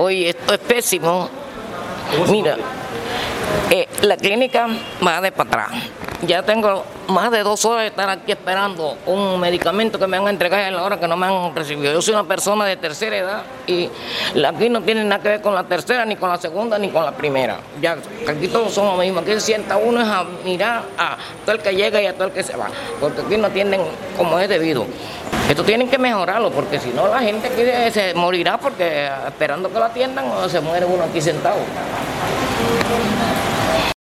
Oye, esto es pésimo. Mira, la clínica va de para atrás. Ya tengo más de 2 horas de estar aquí esperando un medicamento que me van a entregar en la hora que no me han recibido. Yo soy una persona de tercera edad y aquí no tiene nada que ver con la tercera, ni con la segunda, ni con la primera. Ya, aquí todos somos lo mismo. Aquí se sienta uno es a mirar a todo el que llega y a todo el que se va, porque aquí no atienden como es debido. Esto tienen que mejorarlo, porque si no la gente aquí se morirá porque esperando que lo atiendan o se muere uno aquí sentado.